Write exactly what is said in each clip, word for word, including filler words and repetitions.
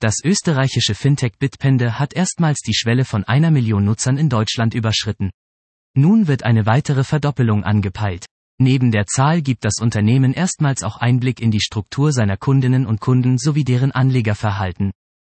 Das österreichische Fintech Bitpanda hat erstmals die Schwelle von einer Million Nutzern in Deutschland überschritten. Nun wird eine weitere Verdoppelung angepeilt. Neben der Zahl gibt das Unternehmen erstmals auch Einblick in die Struktur seiner Kundinnen und Kunden sowie deren Anlegerverhalten.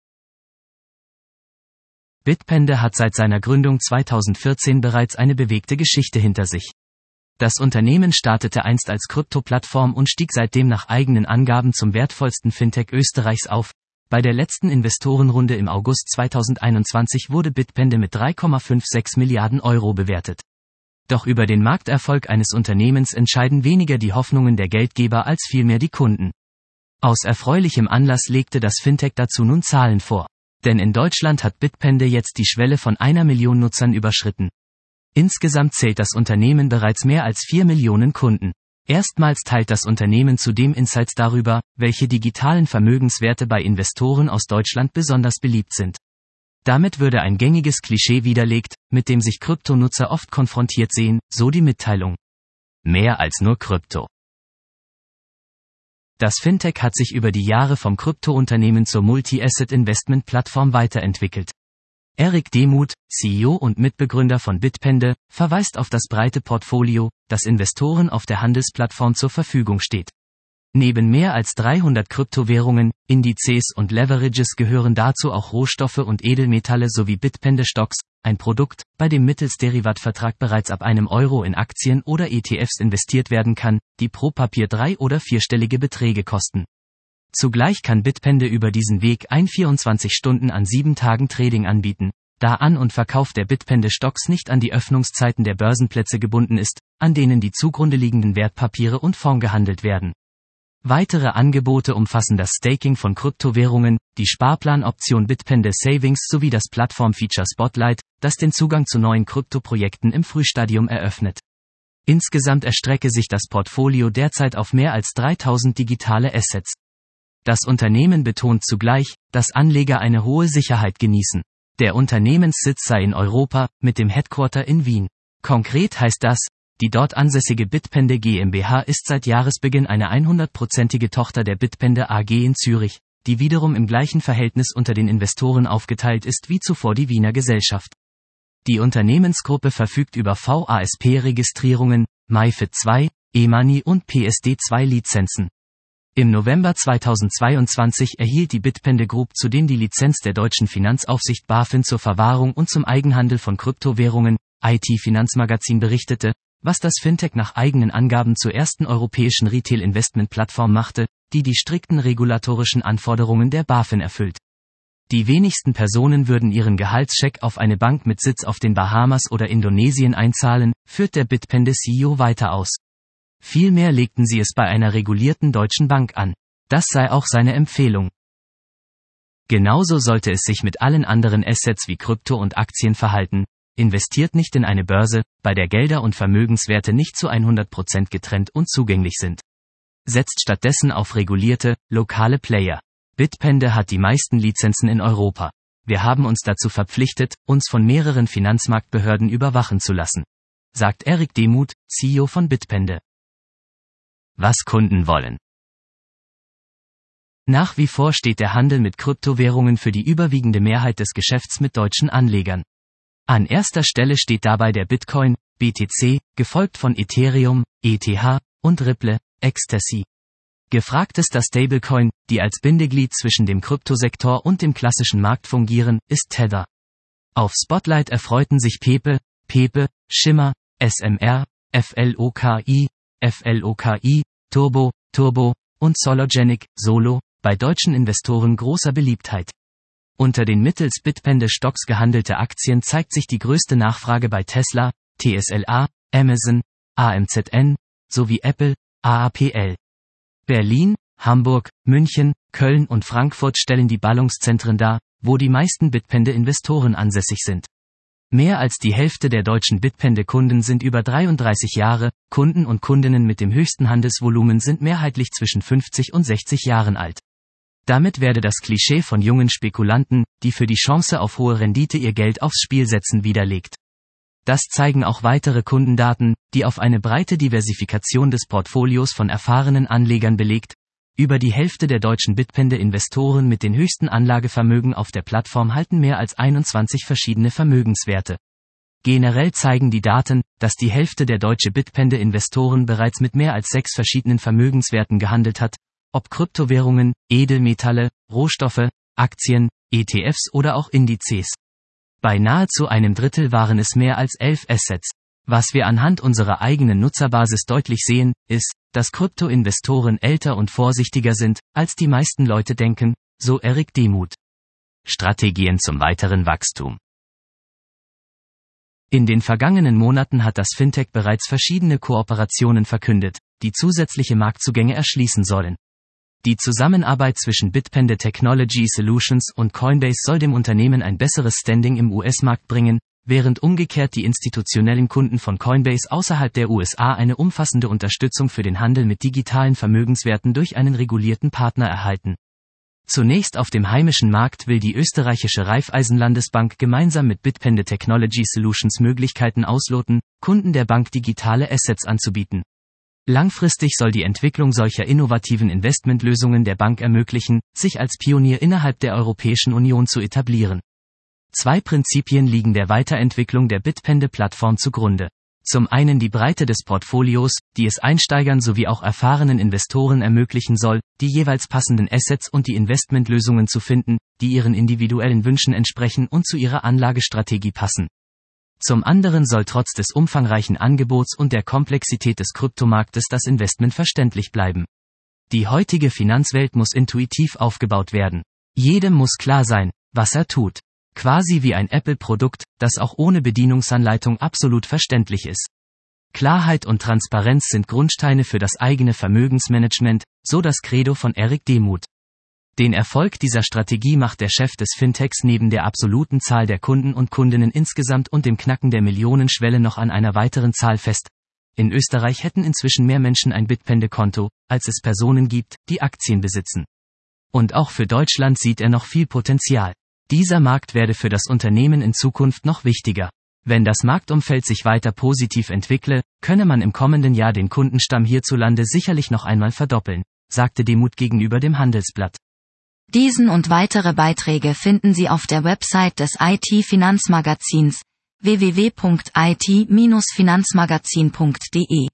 Bitpanda hat seit seiner Gründung zweitausendvierzehn bereits eine bewegte Geschichte hinter sich. Das Unternehmen startete einst als Krypto-Plattform und stieg seitdem nach eigenen Angaben zum wertvollsten Fintech Österreichs auf. Bei der letzten Investorenrunde im August zweitausendeinundzwanzig wurde Bitpanda mit drei Komma sechsundfünfzig Milliarden Euro bewertet. Doch über den Markterfolg eines Unternehmens entscheiden weniger die Hoffnungen der Geldgeber als vielmehr die Kunden. Aus erfreulichem Anlass legte das Fintech dazu nun Zahlen vor. Denn in Deutschland hat Bitpanda jetzt die Schwelle von einer Million Nutzern überschritten. Insgesamt zählt das Unternehmen bereits mehr als vier Millionen Kunden. Erstmals teilt das Unternehmen zudem Insights darüber, welche digitalen Vermögenswerte bei Investoren aus Deutschland besonders beliebt sind. Damit würde ein gängiges Klischee widerlegt, mit dem sich Kryptonutzer oft konfrontiert sehen, so die Mitteilung. Mehr als nur Krypto. Das Fintech hat sich über die Jahre vom Kryptounternehmen zur Multi-Asset-Investment-Plattform weiterentwickelt. Eric Demuth, C E O und Mitbegründer von Bitpanda, verweist auf das breite Portfolio, das Investoren auf der Handelsplattform zur Verfügung steht. Neben mehr als dreihundert Kryptowährungen, Indizes und Leverages gehören dazu auch Rohstoffe und Edelmetalle sowie Bitpanda Stocks, ein Produkt, bei dem mittels Derivatvertrag bereits ab einem Euro in Aktien oder E T Fs investiert werden kann, die pro Papier drei- oder vierstellige Beträge kosten. Zugleich kann Bitpanda über diesen Weg ein vierundzwanzig Stunden an sieben Tagen Trading anbieten, da An- und Verkauf der Bitpanda Stocks nicht an die Öffnungszeiten der Börsenplätze gebunden ist, an denen die zugrunde liegenden Wertpapiere und Fonds gehandelt werden. Weitere Angebote umfassen das Staking von Kryptowährungen, die Sparplanoption Bitpanda Savings sowie das Plattformfeature Spotlight, das den Zugang zu neuen Kryptoprojekten im Frühstadium eröffnet. Insgesamt erstrecke sich das Portfolio derzeit auf mehr als dreitausend digitale Assets. Das Unternehmen betont zugleich, dass Anleger eine hohe Sicherheit genießen. Der Unternehmenssitz sei in Europa, mit dem Headquarter in Wien. Konkret heißt das, die dort ansässige Bitpanda GmbH ist seit Jahresbeginn eine hundertprozentige Tochter der Bitpanda A G in Zürich, die wiederum im gleichen Verhältnis unter den Investoren aufgeteilt ist wie zuvor die Wiener Gesellschaft. Die Unternehmensgruppe verfügt über V A S P-Registrierungen, MiFID zwei, E-Money und P S D zwei Lizenzen. Im November zweitausendzweiundzwanzig erhielt die Bitpanda Group zudem die Lizenz der deutschen Finanzaufsicht BaFin zur Verwahrung und zum Eigenhandel von Kryptowährungen, I T-Finanzmagazin berichtete, was das Fintech nach eigenen Angaben zur ersten europäischen Retail-Investment-Plattform machte, die die strikten regulatorischen Anforderungen der BaFin erfüllt. Die wenigsten Personen würden ihren Gehaltscheck auf eine Bank mit Sitz auf den Bahamas oder Indonesien einzahlen, führt der Bitpanda C E O weiter aus. Vielmehr legten sie es bei einer regulierten deutschen Bank an. Das sei auch seine Empfehlung. Genauso sollte es sich mit allen anderen Assets wie Krypto und Aktien verhalten. Investiert nicht in eine Börse, bei der Gelder und Vermögenswerte nicht zu hundert Prozent getrennt und zugänglich sind. Setzt stattdessen auf regulierte, lokale Player. Bitpanda hat die meisten Lizenzen in Europa. Wir haben uns dazu verpflichtet, uns von mehreren Finanzmarktbehörden überwachen zu lassen, sagt Eric Demuth, C E O von Bitpanda. Was Kunden wollen. Nach wie vor steht der Handel mit Kryptowährungen für die überwiegende Mehrheit des Geschäfts mit deutschen Anlegern. An erster Stelle steht dabei der Bitcoin, B T C, gefolgt von Ethereum, E T H, und Ripple, Ecstasy. Gefragtester Stablecoin, die als Bindeglied zwischen dem Kryptosektor und dem klassischen Markt fungieren, ist Tether. Auf Spotlight erfreuten sich Pepe, Pepe, Shimmer, S M R, F L O K I, F L O K I, Turbo, Turbo und Sologenic, Solo, bei deutschen Investoren großer Beliebtheit. Unter den mittels Bitpanda Stocks gehandelte Aktien zeigt sich die größte Nachfrage bei Tesla, T S L A, Amazon, A M Z N, sowie Apple, A A P L. Berlin, Hamburg, München, Köln und Frankfurt stellen die Ballungszentren dar, wo die meisten Bitpanda-Investoren ansässig sind. Mehr als die Hälfte der deutschen Bitpanda-Kunden sind über dreiunddreißig Jahre, Kunden und Kundinnen mit dem höchsten Handelsvolumen sind mehrheitlich zwischen fünfzig und sechzig Jahren alt. Damit werde das Klischee von jungen Spekulanten, die für die Chance auf hohe Rendite ihr Geld aufs Spiel setzen, widerlegt. Das zeigen auch weitere Kundendaten, die auf eine breite Diversifikation des Portfolios von erfahrenen Anlegern belegt. Über die Hälfte der deutschen Bitpende-Investoren mit den höchsten Anlagevermögen auf der Plattform halten mehr als einundzwanzig verschiedene Vermögenswerte. Generell zeigen die Daten, dass die Hälfte der deutschen Bitpende-Investoren bereits mit mehr als sechs verschiedenen Vermögenswerten gehandelt hat, ob Kryptowährungen, Edelmetalle, Rohstoffe, Aktien, E T Fs oder auch Indizes. Bei nahezu einem Drittel waren es mehr als elf Assets. Was wir anhand unserer eigenen Nutzerbasis deutlich sehen, ist, dass Krypto-Investoren älter und vorsichtiger sind, als die meisten Leute denken, so Erik Demuth. Strategien zum weiteren Wachstum. In den vergangenen Monaten hat das Fintech bereits verschiedene Kooperationen verkündet, die zusätzliche Marktzugänge erschließen sollen. Die Zusammenarbeit zwischen Bitpende Technology Solutions und Coinbase soll dem Unternehmen ein besseres Standing im U S-Markt bringen, während umgekehrt die institutionellen Kunden von Coinbase außerhalb der U S A eine umfassende Unterstützung für den Handel mit digitalen Vermögenswerten durch einen regulierten Partner erhalten. Zunächst auf dem heimischen Markt will die österreichische Raiffeisenlandesbank gemeinsam mit Bitpende Technology Solutions Möglichkeiten ausloten, Kunden der Bank digitale Assets anzubieten. Langfristig soll die Entwicklung solcher innovativen Investmentlösungen der Bank ermöglichen, sich als Pionier innerhalb der Europäischen Union zu etablieren. Zwei Prinzipien liegen der Weiterentwicklung der Bitpende-Plattform zugrunde. Zum einen die Breite des Portfolios, die es Einsteigern sowie auch erfahrenen Investoren ermöglichen soll, die jeweils passenden Assets und die Investmentlösungen zu finden, die ihren individuellen Wünschen entsprechen und zu ihrer Anlagestrategie passen. Zum anderen soll trotz des umfangreichen Angebots und der Komplexität des Kryptomarktes das Investment verständlich bleiben. Die heutige Finanzwelt muss intuitiv aufgebaut werden. Jedem muss klar sein, was er tut. Quasi wie ein Apple-Produkt, das auch ohne Bedienungsanleitung absolut verständlich ist. Klarheit und Transparenz sind Grundsteine für das eigene Vermögensmanagement, so das Credo von Erik Demuth. Den Erfolg dieser Strategie macht der Chef des Fintechs neben der absoluten Zahl der Kunden und Kundinnen insgesamt und dem Knacken der Millionenschwelle noch an einer weiteren Zahl fest. In Österreich hätten inzwischen mehr Menschen ein Bitpende-Konto, als es Personen gibt, die Aktien besitzen. Und auch für Deutschland sieht er noch viel Potenzial. Dieser Markt werde für das Unternehmen in Zukunft noch wichtiger. Wenn das Marktumfeld sich weiter positiv entwickle, könne man im kommenden Jahr den Kundenstamm hierzulande sicherlich noch einmal verdoppeln, sagte Demuth gegenüber dem Handelsblatt. Diesen und weitere Beiträge finden Sie auf der Website des I T-Finanzmagazins w w w punkt i t Bindestrich finanzmagazin punkt d e.